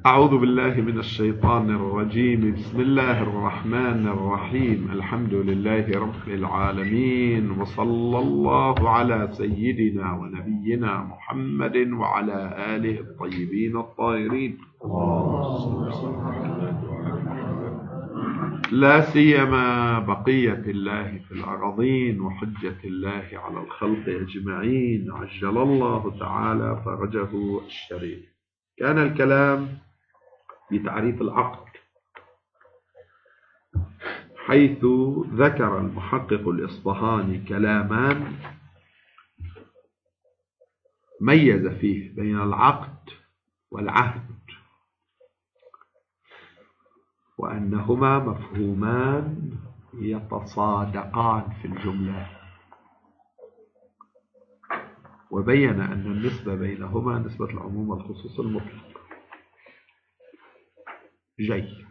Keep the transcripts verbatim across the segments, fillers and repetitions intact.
أعوذ بالله من الشيطان الرجيم. بسم الله الرحمن الرحيم. الحمد لله رب العالمين، وصلى الله على سيدنا ونبينا محمد وعلى آله الطيبين الطاهرين، لا سيما بقية الله في الأرضين وحجة الله على الخلق أجمعين، عجل الله تعالى فرجه الشريف. كان الكلام في تعريف العقد، حيث ذكر المحقق الإصفهاني كلامان ميز فيه بين العقد والعهد، وأنهما مفهومان يتصادقان في الجملة، وبين أن النسبة بينهما نسبة العموم والخصوص المطلق. جيد.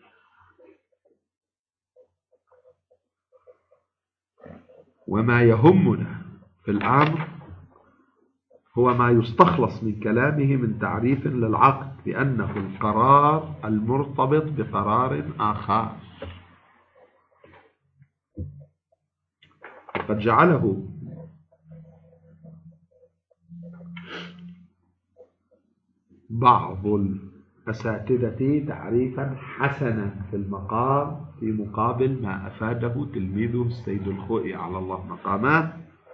وما يهمنا في الأمر هو ما يستخلص من كلامه من تعريف للعقد بأنه القرار المرتبط بقرار آخر، قد جعله بعض الأساتذة تعريفا حسنا في المقام في مقابل ما أفاده تلميذه السيد الخوئي على الله مقامه،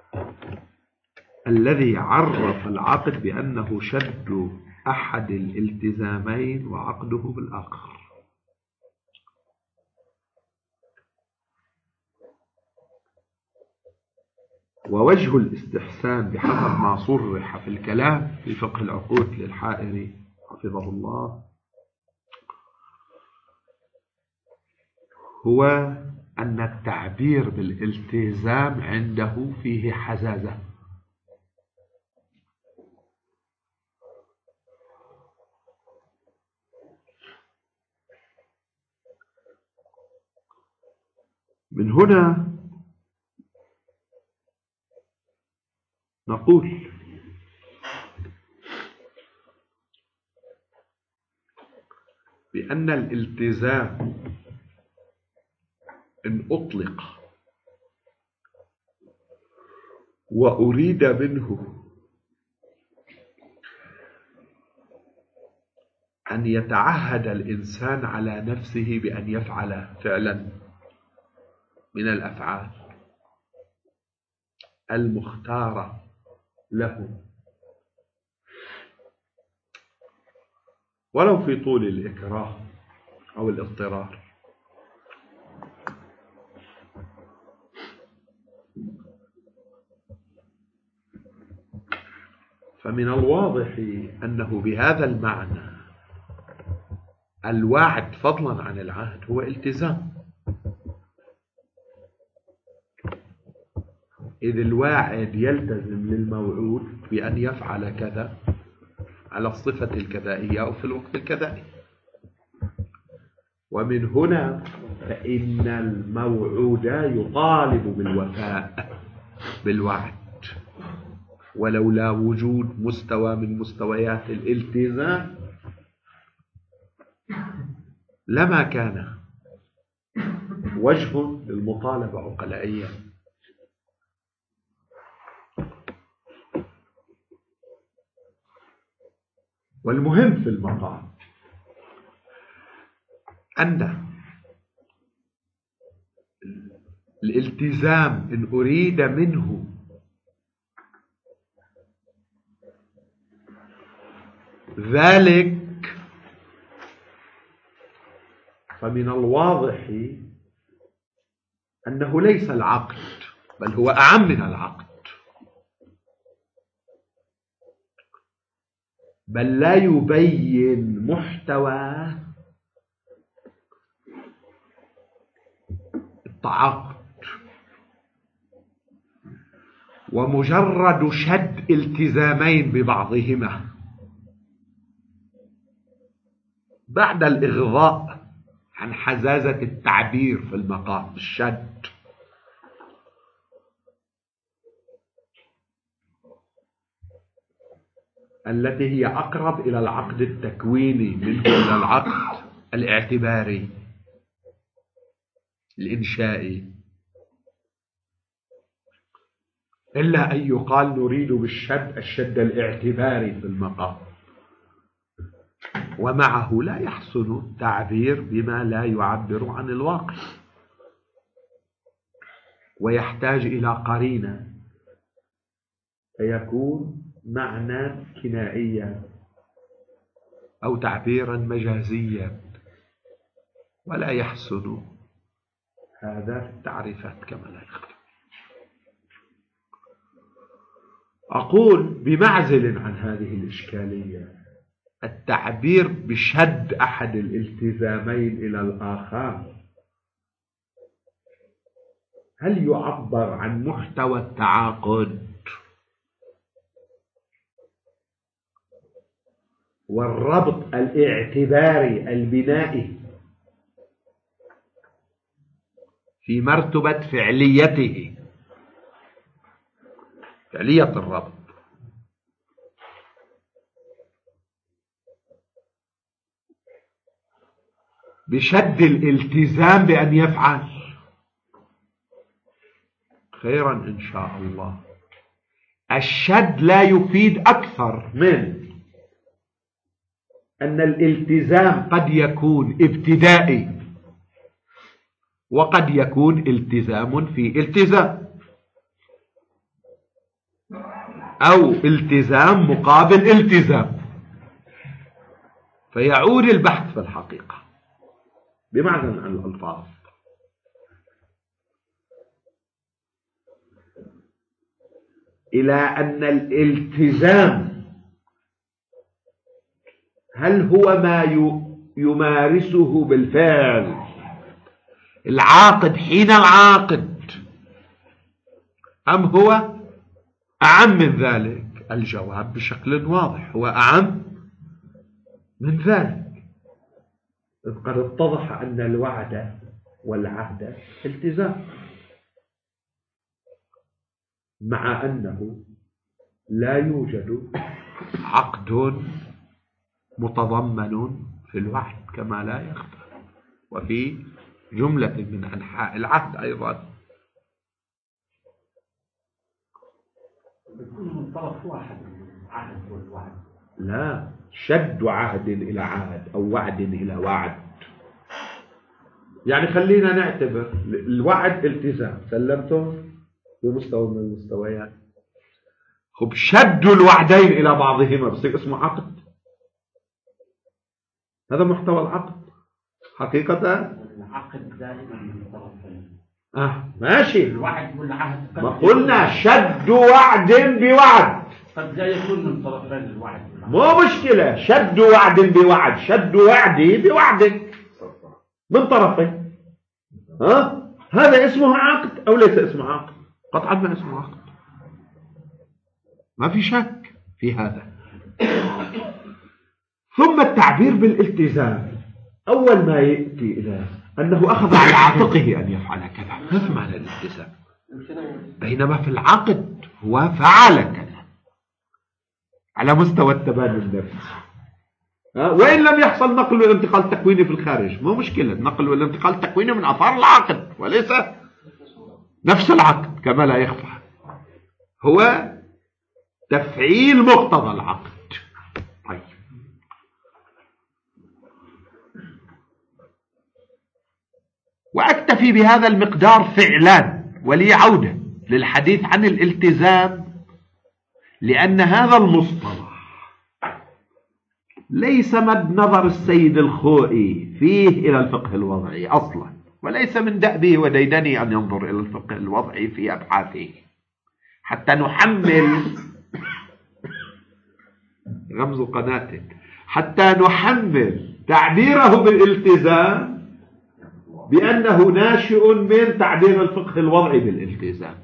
الذي عرف العقد بأنه شد أحد الالتزامين وعقده بالآخر. ووجه الاستحسان بحسب ما صرح في الكلام في فقه العقود للحائري حفظه الله هو أن التعبير بالالتزام عنده فيه حزازة، من هنا نقول بأن الالتزام إن أطلق وأريد منه أن يتعهد الإنسان على نفسه بأن يفعل فعلا من الأفعال المختارة له، ولو في طول الإكراه أو الاضطرار، فمن الواضح أنه بهذا المعنى الوعد فضلا عن العهد هو التزام، إذ الواعد يلتزم للموعود بأن يفعل كذا على الصفة الكذائية أو في الوقت الكذائي. ومن هنا فإن الموعود يطالب بالوفاء بالوعد، ولولا وجود مستوى من مستويات الالتزام لما كان وجه للمطالبة عقلائيا. والمهم في المقام أن الالتزام إن أريد منه ذلك فمن الواضح أنه ليس العقد، بل هو أعم من العقد، بل لا يبين محتوى التعاقد، ومجرد شد التزامين ببعضهما بعد الإغضاء عن حزازة التعبير في المقام الشد التي هي أقرب إلى العقد التكويني منه إلى العقد الاعتباري الإنشائي، إلا أن يقال نريد بالشد الشد الاعتباري في المقام، ومعه لا يحسن التعبير بما لا يعبر عن الواقع، ويحتاج إلى قرينة فيكون معنى كنائيا أو تعبيرا مجازيا، ولا يحسن هذا في التعريفات كما لا يخفى. أقول بمعزل عن هذه الإشكالية، التعبير بشد أحد الالتزامين إلى الآخر هل يعبر عن محتوى التعاقد والربط الاعتباري البنائي في مرتبة فعليته، فعلية الربط، بشد الالتزام بأن يفعل خيرا إن شاء الله. الشد لا يفيد أكثر من أن الالتزام قد يكون ابتدائي وقد يكون التزام في التزام، أو التزام مقابل التزام، فيعود البحث في الحقيقة بمعنى عن الألفاظ. إلى أن الالتزام هل هو ما يمارسه بالفعل العاقد حين العاقد، أم هو أعم من ذلك؟ الجواب بشكل واضح هو أعم من ذلك، إذ قد اتضح أن الوعد والعهد التزام، مع أنه لا يوجد عقد متضمن في الوعد كما لا يخفى، وفي جملة من أنحاء العهد أيضا. يكون من طرف واحد العهد والوعد، لا، شد عهد إلى عهد أو وعد إلى وعد. يعني خلينا نعتبر الوعد التزام سلمته بمستوى من المستويات، خب شد الوعدين إلى بعضهما بصير اسمه عقد، هذا محتوى العقد حقيقة. العقد دائما من طرفين. اه ماشي، الوعد والعهد ما قلنا شد وعد بوعد، قد لا يكون من طرفين الوعد والعهد. مو مشكلة، شد وعد بوعد، شد وعدي بوعد من طرفين، ها هذا اسمه عقد أو ليس اسمه عقد؟ قطعا ما اسمه عقد، ما في شك في هذا. ثم التعبير بالالتزام أول ما يأتي إلى أنه أخذ على عاتقه أن يفعل كذا، هذا معنى الالتزام، بينما في العقد هو فعل كذا على مستوى التبادل النفسي، وإن لم يحصل نقل والانتقال التكويني في الخارج مو مشكلة، النقل والانتقال التكويني من أثار العقد وليس نفس العقد كما لا يخفى، هو تفعيل مقتضى العقد. طيب، وأكتفي بهذا المقدار فعلا، ولي عودة للحديث عن الالتزام، لأن هذا المصطلح ليس مد نظر السيد الخوئي فيه إلى الفقه الوضعي أصلا، وليس من دأبه وديدنه أن ينظر إلى الفقه الوضعي في أبحاثه حتى نحمل غمز قناتك، حتى نحمل تعبيره بالالتزام بأنه ناشئ من تعبير الفقه الوضعي بالالتزام،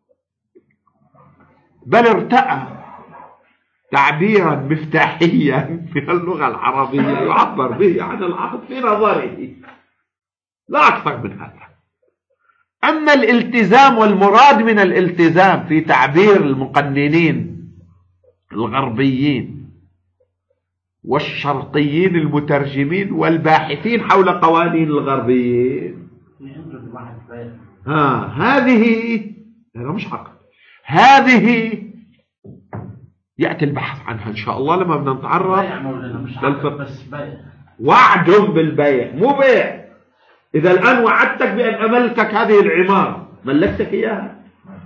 بل ارتأى تعبيرا مفتاحيا في اللغة العربية يعبر به عن العقد في نظره، لا أكثر من هذا. أما الالتزام والمراد من الالتزام في تعبير المقننين الغربيين والشرطيين المترجمين والباحثين حول قوانين الغربيين. ها هذه هذا مش عقد، هذه يأتي البحث عنها إن شاء الله لما بدنا نتعرض للفقه. وعد بالبيع مو بيع. إذا الآن وعدتك بأن أملكك هذه العمارة، ملكتك إياها.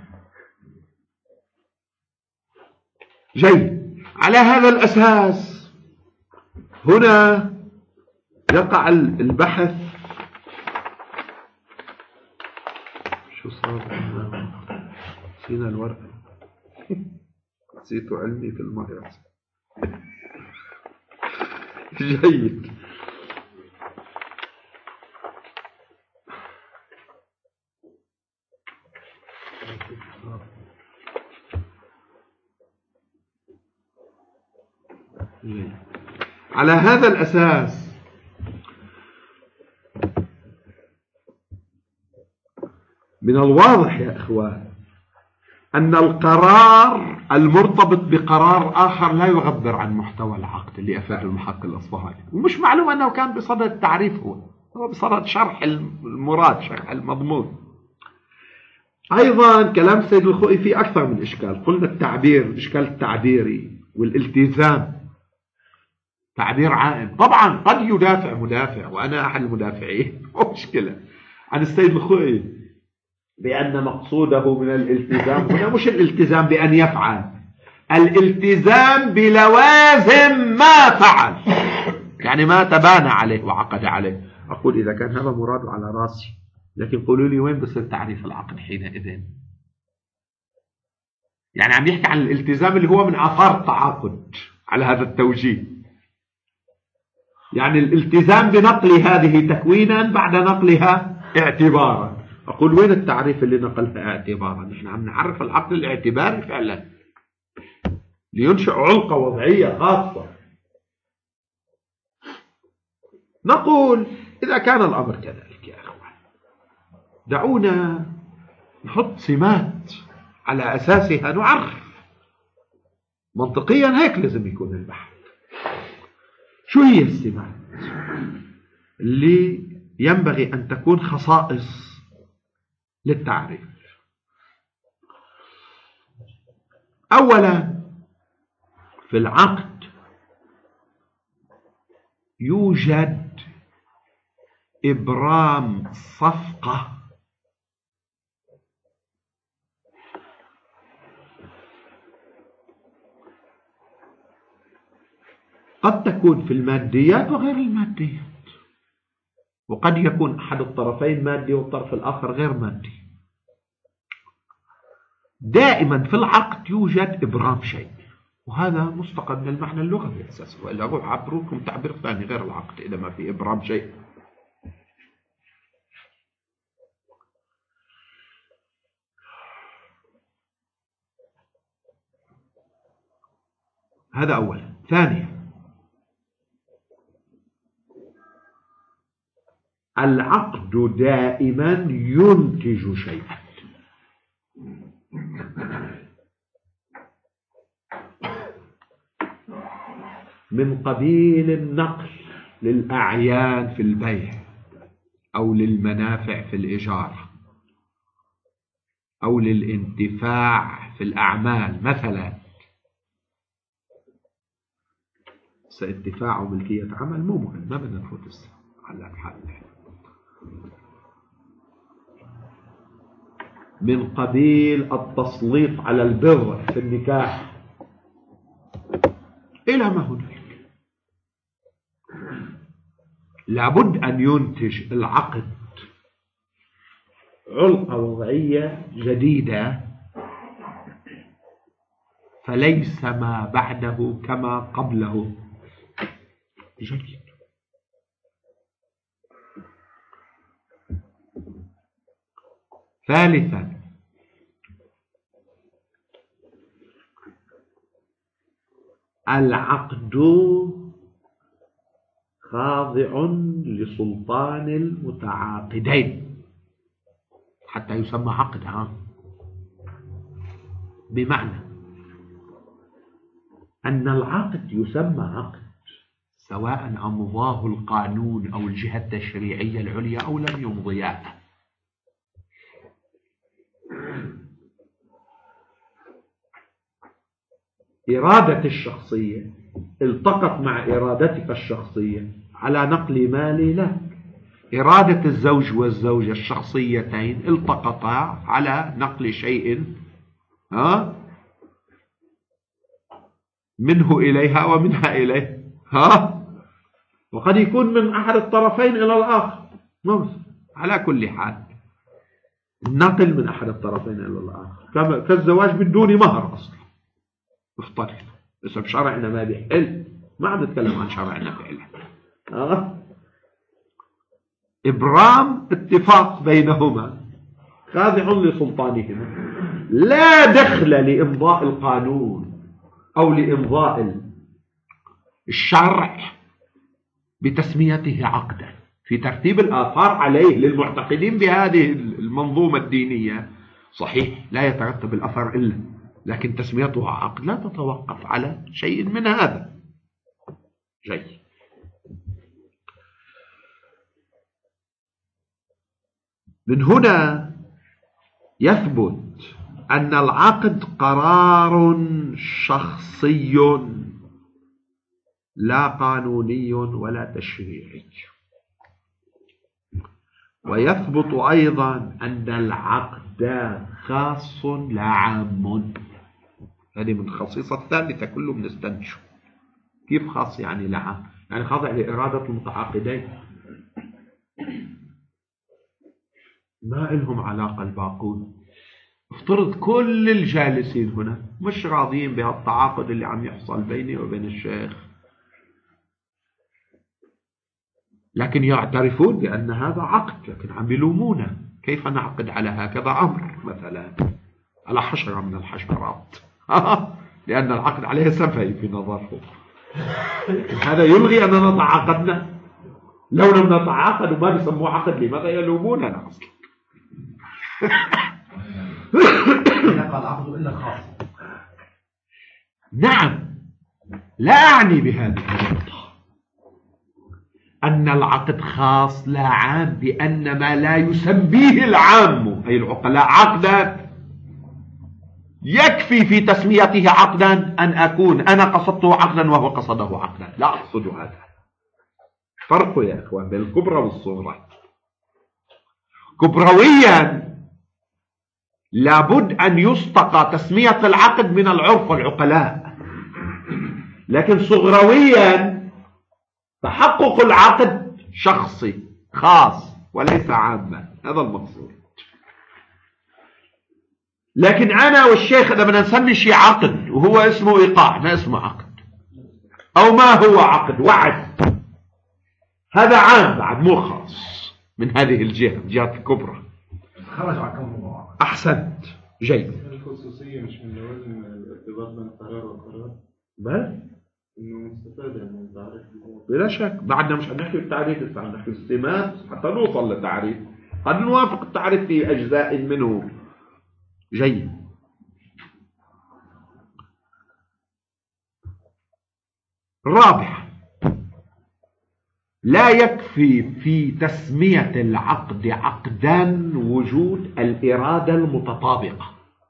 جيد. على هذا الأساس هنا يقع البحث. شو صار؟ نسينا الورقة. نسيت علمي في المدرسة. جيد. على هذا الأساس من الواضح يا إخوان أن القرار المرتبط بقرار آخر لا يعبر عن محتوى العقد اللي أفاه المحقق الأصفهاني، ومش معلوم أنه كان بصدد التعريف، هو هو بصدد شرح المراد، شرح المضمون. أيضا كلام السيد الخوئي فيه أكثر من إشكال. قلنا التعبير، الإشكال التعبيري والالتزام تعبير عائم. طبعا قد يدافع مدافع، وأنا أحد المدافعين مو مشكلة، عن السيد الخوئي بأن مقصوده من الالتزام هنا مش الالتزام بأن يفعل، الالتزام بلوازم ما فعل، يعني ما تبانى عليه وعقد عليه. أقول إذا كان هذا مراده على راسي، لكن قولوا لي وين بصير تعريف العقد حينئذ؟ يعني عم يحكي عن الالتزام اللي هو من آثار التعاقد على هذا التوجيه، يعني الالتزام بنقل هذه تكوينا بعد نقلها اعتبارا. أقول وين التعريف اللي نقلها اعتبارا؟ نحن عم نعرف العقد الاعتباري فعلا لينشئ علقة وضعية خاصة. نقول إذا كان الأمر كذلك يا أخوان، دعونا نحط سمات على أساسها نعرف. منطقيا هيك لازم يكون البحث. شو هي السمات اللي ينبغي أن تكون خصائص للتعريف؟ أولا، في العقد يوجد إبرام صفقة قد تكون في الماديات وغير الماديات، وقد يكون أحد الطرفين مادي والطرف الآخر غير مادي. دائما في العقد يوجد إبرام شيء، وهذا مستقى من المعنى اللغوي أساسا، وإلا أروح أعبركم تعبير ثاني غير العقد إذا ما في إبرام شيء. هذا أولا. ثانيا، العقد دائما ينتج شيئا. من قبيل النقل للأعيان في البيع، أو للمنافع في الإيجار، أو للانتفاع في الأعمال. مثلا سانتفاع وملكية عمل مو مهم، ما بدنا نفوت على الحال. من قبيل التسليط على البر في النكاح إلى ما هنالك. لابد أن ينتج العقد علقة وضعية جديدة، فليس ما بعده كما قبله. جيد. ثالثا، العقد خاضع لسلطان المتعاقدين حتى يسمى عقد. ها بمعنى أن العقد يسمى عقد سواء أمضاه القانون أو الجهة التشريعية العليا أو لم يمضياه. إرادة الشخصية التقت مع إرادتك الشخصية على نقل مالي لك. إرادة الزوج والزوجة الشخصيتين التقطا على نقل شيء ها منه إليها ومنها إليه، ها وقد يكون من أحد الطرفين إلى الآخر. على كل حال النقل من أحد الطرفين إلى الآخر كالزواج بدون مهر أصلا افترض. بس بشرعنا ما بيحل، ما عم نتكلم عن شرعنا بيحل. ها إبرام اتفاق بينهما خاضع لسلطانهما، لا دخل لإمضاء القانون أو لإمضاء الشرع بتسميته عقدا. في ترتيب الآثار عليه للمعتقدين بهذه المنظومة الدينية صحيح لا يترتب الأثر إلا، لكن تسميتها عقد لا تتوقف على شيء من هذا. جيد. من هنا يثبت أن العقد قرار شخصي لا قانوني ولا تشريعي. ويثبت أيضا أن العقد خاص لا عام. هذه من الخصيصة الثالثة كله بنستنتجه. كيف خاص يعني لا عام؟ يعني خاضع لإرادة المتعاقدين، ما لهم علاقة الباقون. افترض كل الجالسين هنا مش راضيين بهالتعاقد اللي عم يحصل بيني وبين الشيخ، لكن يعترفون بأن هذا عقد، لكن عم يلومونا كيف نعقد على هكذا أمر مثلا على حشرة من الحشرات لأن العقد عليه سفهي في نظرهم. هذا يلغي أننا تعاقدنا. لو لم نتعاقد وما بيسموه عقد لماذا يلوموننا أصلا؟ العقد إلا خاص. نعم، لا أعني بهذه النقطة أن العقد خاص لا عام، بأن ما لا يسميه العام أي العقلاء عقدا يكفي في تسميته عقدا أن أكون أنا قصدته عقدا وهو قصده عقدا. لا أقصد هذا. فرق يا أخوان بين الكبرى والصغرى. كبرويا لابد أن يستقى تسمية العقد من العرف والعقلاء، لكن صغرويا تحقق العقد شخصي خاص وليس عاما. هذا المقصود. لكن أنا والشيخ إذا بدنا نسمي شيء عقد وهو اسمه إيقاع ما اسمه عقد، أو ما هو عقد وعد، هذا عام بعد مو خاص من هذه الجهة، جهة الكبرى. خرج عن كونه. أحسنت. جيد. الخصوصية مش من لوازم الارتباط بين القرار والقرار؟ بل إنه مستفاد من التعريف. بلا شك بعدنا مش عم نحكي بالتعريف، بس عم نحكي بالسمات حتى نوصل للتعريف. قد نوافق التعريف في أجزاء منه. جيد. رابعا، لا يكفي في تسمية العقد عقدا وجود الإرادة المتطابقة،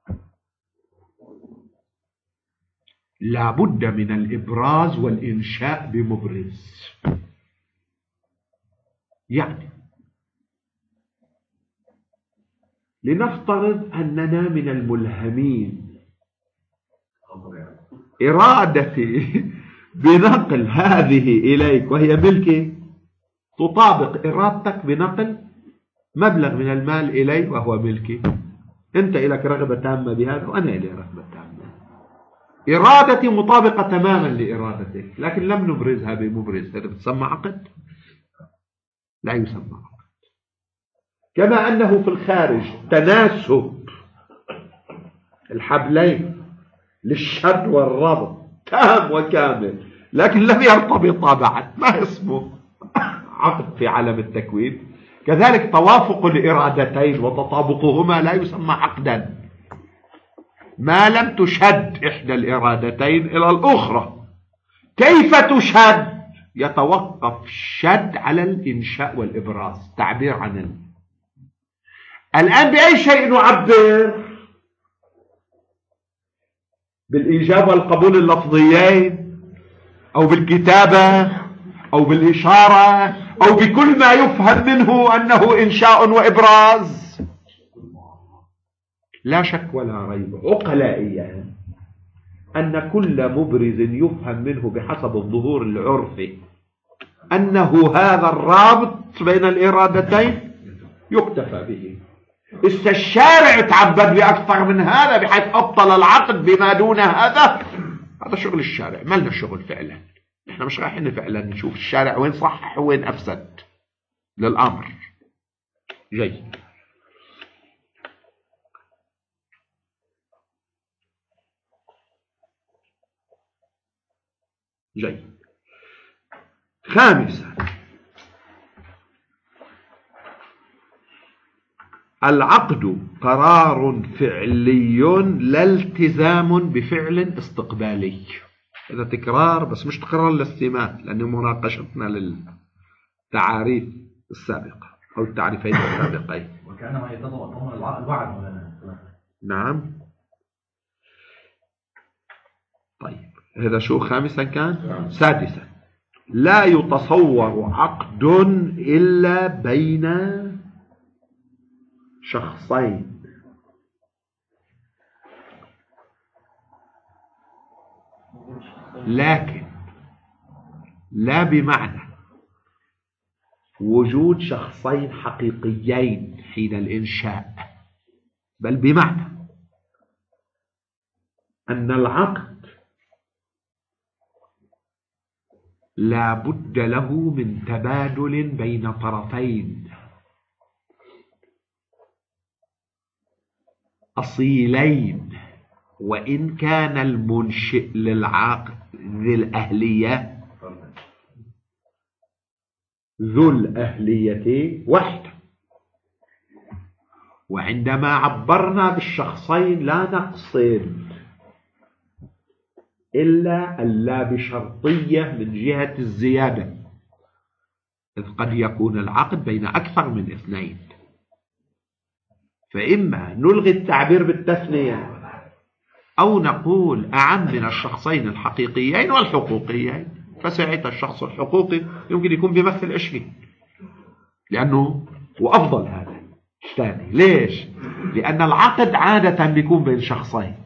لا بد من الإبراز والإنشاء بمبرز. يعني لنفترض أننا من الملهمين إرادتي بنقل هذه إليك وهي ملكي تطابق إرادتك بنقل مبلغ من المال إلي وهو ملكي. أنت إليك رغبة تامة بهذا وأنا إلي رغبة تامة. إرادتي مطابقة تماما لإرادتك، لكن لم نبرزها بمبرز. هذا بتسمى عقد؟ لا يسمى عقد. كما أنه في الخارج تناسب الحبلين للشد والربط تام وكامل، لكن لم يرتبطا بعد، ما اسمه عقد في عالم التكوين. كذلك توافق الإرادتين وتطابقهما لا يسمى عقدا ما لم تشد إحدى الإرادتين إلى الأخرى. كيف تشد؟ يتوقف الشد على الإنشاء والإبراز، تعبير عن ال... الآن بأي شيء نعبر؟ بالإيجاب والقبول اللفظيين، أو بالكتابة، أو بالإشارة، أو بكل ما يفهم منه أنه إنشاء وإبراز. لا شك ولا ريب عقلائيا أن كل مبرز يفهم منه بحسب الظهور العرفي أنه هذا الرابط بين الإرادتين يكتفى به. إذا الشارع تعبد بأكثر من هذا بحيث أبطل العقد بما دون هذا، هذا شغل الشارع، ما لنا شغل فعلا. نحن مش رايحين فعلا نشوف الشارع وين صح وين أفسد للأمر. جيد. جيد. خامسا، العقد قرار فعلي لا التزام بفعل استقبالي. هذا تكرار بس مش تكرار الاستماع، لأنه مناقشتنا للتعاريف السابقة أو التعريفين السابقين. وكأنما يتضمن الوعد ولا؟ نعم. طيب هذا شو خامسا كان؟ سادسا، لا يتصور عقد إلا بين شخصين لكن لا بمعنى وجود شخصين حقيقيين حين الإنشاء، بل بمعنى أن العقد لا بد له من تبادل بين طرفين أصيلين، وإن كان المنشئ للعقد ذي الأهلية ذو الأهلية وحده. وعندما عبرنا بالشخصين لا نقصد إلا اللا بشرطية من جهة الزيادة، إذ قد يكون العقد بين أكثر من اثنين، فإما نلغي التعبير بالتثنية أو نقول أعم من الشخصين الحقيقيين والحقوقيين، فساعتها الشخص الحقوقي يمكن يكون بيمثل عشرين، لأنه وأفضل هذا الثاني. ليش؟ لأن العقد عادة بيكون بين شخصين،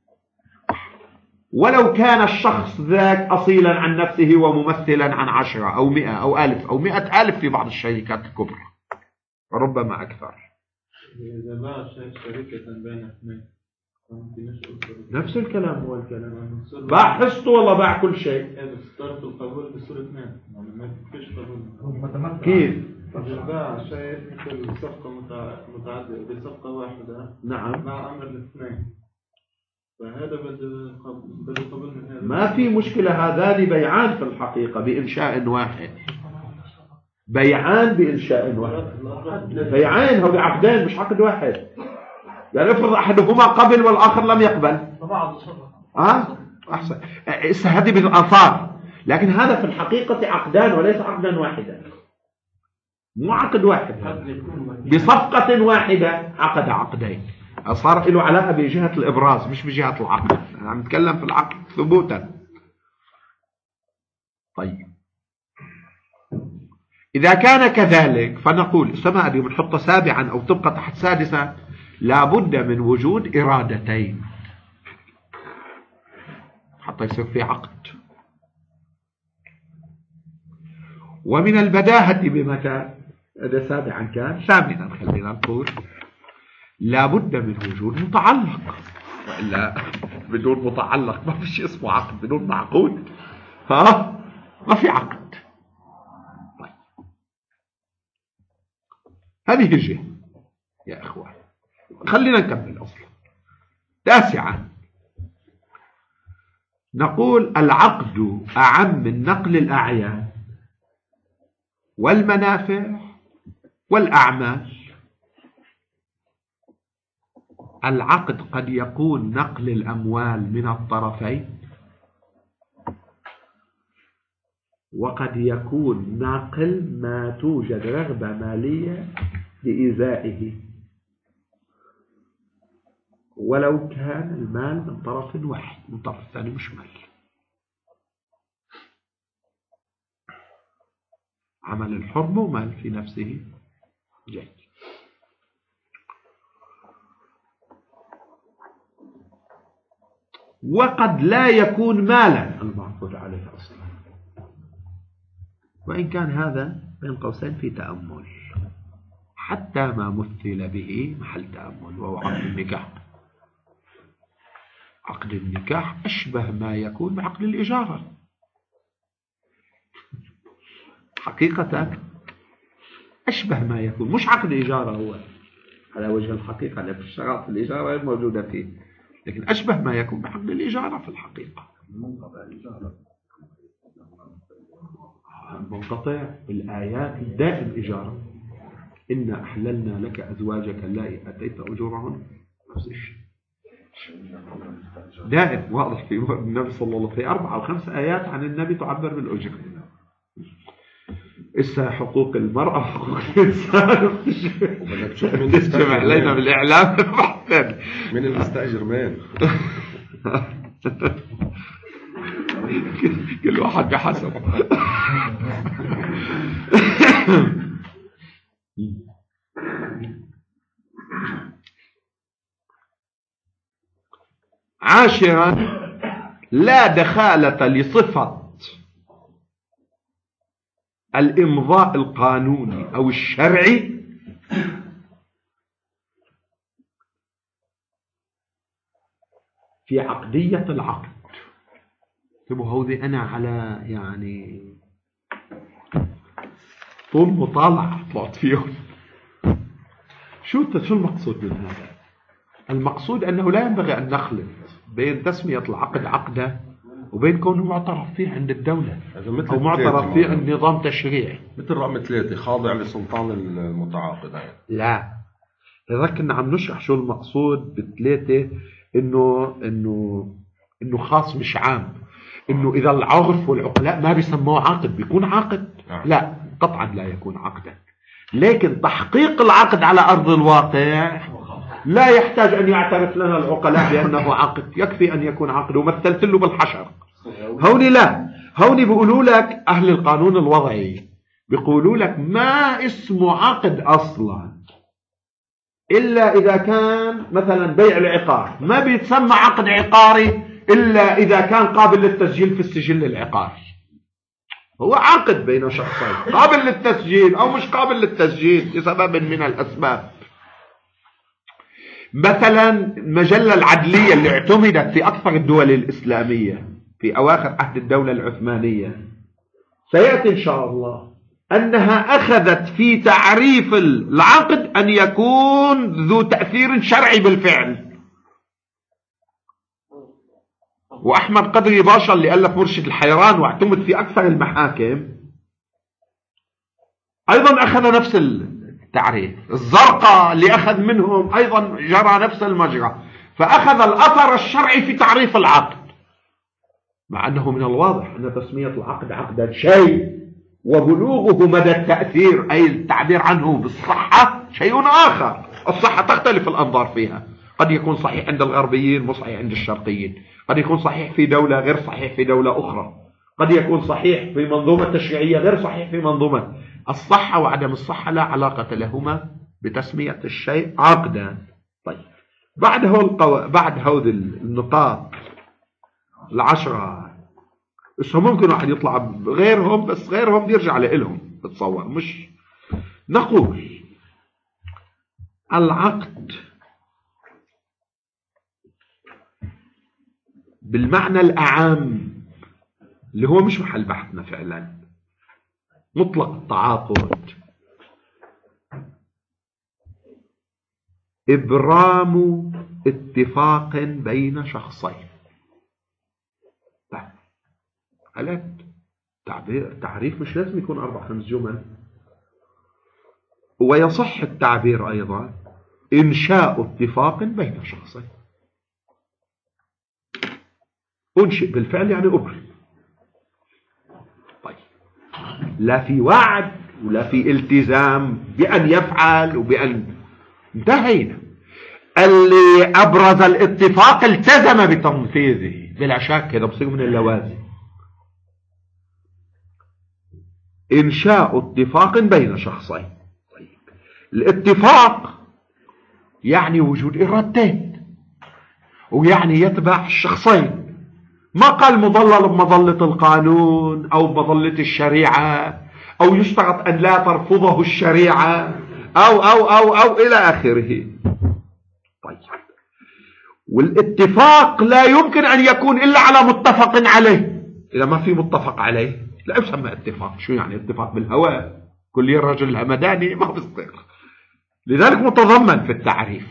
ولو كان الشخص ذاك أصيلا عن نفسه وممثلا عن عشرة أو مئة أو ألف أو مئة ألف في بعض الشركات الكبرى، ربما أكثر. إذا باع شركة بين اثنين نفس الكلام هو الكلام، باع حصته والله باع كل شيء. بس طرف القبول بصورة اثنين، ما فيش قبول. كيف؟ إذا باع شيء مثل صفقة متعددة بصفقة واحدة، نعم، مع أمر الاثنين، فهذا بده قبول من هذا. ما في مشكلة، هذان بيعان في الحقيقة بإنشاء واحد، بيعان بإنشاء واحد، بيعان هو بعقدين مش عقد واحد. يعني افرض أحدهما قبل والآخر لم يقبل، ها أحسن، هذه بالآثار، لكن هذا في الحقيقة عقدان وليس عقدا واحدا، مو عقد واحد، بصفقة واحدة عقد عقدين، صار له علاقة بجهة الإبراز مش بجهة العقد. أنا عم نتكلم في العقد ثبوتا. طيب إذا كان كذلك فنقول السماء دي بنحطها سابعا أو تبقى تحت سادسا، لابد من وجود إرادتين حتى يصير في عقد. ومن البداهة بمتى هذا سابعا كان، ثامنا خلينا نقول لابد من وجود متعلق، وإلا بدون متعلق ما في شيء اسمه عقد، بدون معقود ها ما في عقد. طيب هذه الجهة يا إخوان، خلينا نكمل أصلا. تاسعا نقول العقد أعم من نقل الأعيان والمنافع والأعمال. العقد قد يكون نقل الأموال من الطرفين، وقد يكون ناقل ما توجد رغبة مالية لإيذائه ولو كان المال من طرف واحد، من طرف ثاني مش مال. عمل الحر مو مال في نفسه. جيد. وقد لا يكون مالا المعقود عليه أصلا، وإن كان هذا بين قوسين في تأمل، حتى ما مثل به محل تأمل، وهو عقد النكاح. عقد النكاح أشبه ما يكون بعقد الإجارة حقيقة، أشبه ما يكون. مش عقد إجارة هو على وجه الحقيقة، لأن الشرائط الإجارة غير موجودة فيه، لكن أشبه ما يكون بعقد الإجارة في الحقيقة. منقطع بالآيات الدائم إجارة. إنا أحللنا لك أزواجك اللائي أتيت أجورهن، نفس الشيء دائم واضح في النبي صلى الله عليه وسلم، في أربع أو خمس آيات عن النبي تعبر بالأجر. إسا حقوق المرأة حقوق الإنسان تجمع علينا بالإعلام بحثا من المستأجر مين. كل واحد بحسب. عاشرا، لا دخالة لصفة الإمضاء القانوني أو الشرعي في عقدية العقد. تبقوا هودي أنا على يعني طول مطالعة طلعت فيهم. شو شو المقصود من هذا؟ المقصود أنه لا ينبغي أن نخلط بين تسمية العقد عقدة وبين كونه معترف فيه عند الدولة أو معترف فيه عند نظام تشريعي، مثل رقم ثلاثة خاضع لسلطان المتعاقد. لا، إذا كنا عم نشرح شو المقصود بثلاثة، إنه إنه إنه خاص مش عام، إنه إذا العرف والعقلاء ما بيسموه عقد بيكون عقد. لا، قطعا لا يكون عقدا، لكن تحقيق العقد على أرض الواقع لا يحتاج أن يعترف لنا العقلاء بأنه عقد، يكفي أن يكون عقد. ومثلت له بالحشر. هوني لا، هوني بيقولوا لك أهل القانون الوضعي بيقولوا لك ما اسمه عقد أصلا إلا إذا كان مثلا بيع العقار، ما بيتسمى عقد عقاري إلا إذا كان قابل للتسجيل في السجل العقاري. هو عقد بين شخصين قابل للتسجيل أو مش قابل للتسجيل لسبب من الأسباب. مثلا المجلة العدلية اللي اعتمدت في أكثر الدول الإسلامية في أواخر عهد الدولة العثمانية، سيأتي إن شاء الله أنها أخذت في تعريف العقد أن يكون ذو تأثير شرعي بالفعل. وأحمد قدري باشا اللي ألف مرشد الحيران واعتمد في أكثر المحاكم أيضا أخذ نفس التعريف. الزرقاء اللي أخذ منهم أيضا جرى نفس المجرى، فأخذ الأثر الشرعي في تعريف العقد، مع أنه من الواضح أن تسمية العقد عقدا شيء، وبلوغه مدى التأثير أي التعبير عنه بالصحة شيء آخر. الصحة تختلف الأنظار فيها، قد يكون صحيح عند الغربيين مو صحيح عند الشرقيين، قد يكون صحيح في دولة غير صحيح في دولة أخرى، قد يكون صحيح في منظومة تشريعية غير صحيح في منظومة. الصحة وعدم الصحة لا علاقة لهما بتسمية الشيء عقدا. طيب، بعد هو القو... بعد هذه النقاط العشرة، بس ممكن واحد يطلع غيرهم، بس غيرهم بيرجع لإلهم بتصور. مش نقول العقد بالمعنى الأعام اللي هو مش محل بحثنا فعلا، مطلق التعاقد، إبرام اتفاق بين شخصين. قالت تعبير تعريف مش لازم يكون أربع خمس جمل، ويصح التعبير أيضا إنشاء اتفاق بين شخصين. أنشئ بالفعل يعني أبرم. طيب، لا في وعد ولا في التزام بأن يفعل وبأن انتهينا. اللي أبرز الاتفاق التزم بتنفيذه بلا شك، هذا بصير من اللوازم. إنشاء اتفاق بين شخصين. طيب الاتفاق يعني وجود إرادتين، ويعني يتبع الشخصين. ما قال مضلل بمظلة القانون أو بمظلة الشريعة، أو يشترط أن لا ترفضه الشريعة أو أو أو أو إلى آخره. طيب والاتفاق لا يمكن أن يكون إلا على متفق عليه. إذا ما في متفق عليه لا يسمى اتفاق. شو يعني اتفاق بالهواء؟ كل الرجل الهمداني ما بيصير. لذلك متضمن في التعريف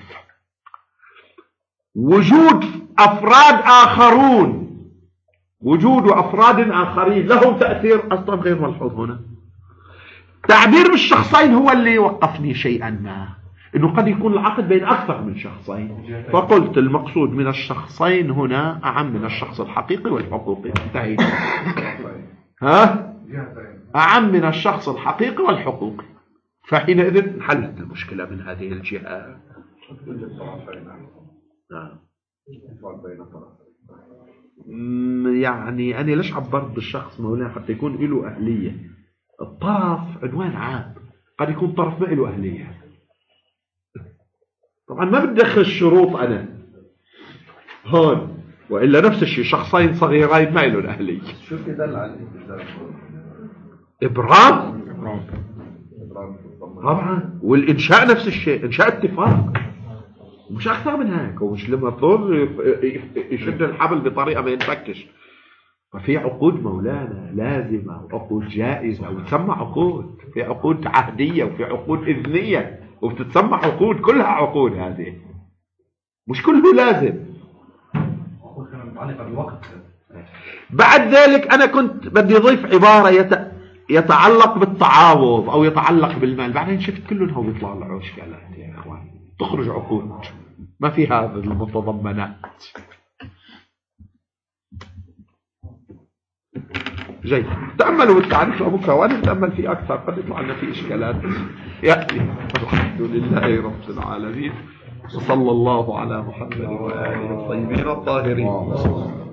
وجود أفراد آخرون، وجود أفراد آخرين لهم تأثير أصلا غير ملحوظ. هنا تعبير بالشخصين هو اللي وقفني شيئا ما، إنه قد يكون العقد بين أكثر من شخصين، فقلت المقصود من الشخصين هنا أعم من الشخص الحقيقي والحقوقي. انتهينا. ها؟ أعم من الشخص الحقيقي والحقوقي، فحينئذ انحلت المشكلة من هذه الجهة. يعني أنا ليش عبرت بالشخص مولانا؟ حتى يكون له أهلية. الطرف عنوان عام، قد يكون طرف ما له أهلية. طبعا ما بدخل الشروط أنا هون، وإلا نفس الشيء شخصين صغيرين ما له الأهلية. شو في دل على الالتزام؟ إبرام طبعا، والإنشاء نفس الشيء، إنشاء اتفاق مش أكثر من هيك. ومش لما طول يشد الحبل بطريقة ما ينفكش. ففي عقود مولانا لازمة وعقود جائزة وتسمى عقود، في عقود عهدية وفي عقود إذنية وبتتسمى عقود، كلها عقود. هذه مش كله لازم. عقود كانت متعلقة بالوقت. بعد ذلك أنا كنت بدي أضيف عبارة يت... يتعلق بالتعاوض أو يتعلق بالمال. بعدين شفت كلهم هو بيطلع له إشكالات يا إخوان، تخرج عقود ما في هذا المتضمنات. جيد، تأملوا بالتعريف بكرة وأنا أتأمل فيه أكثر، قد يطلع لنا في إشكالات يأتي. الحمد لله رب العالمين، وصلى الله على محمد وآله الطيبين الطاهرين.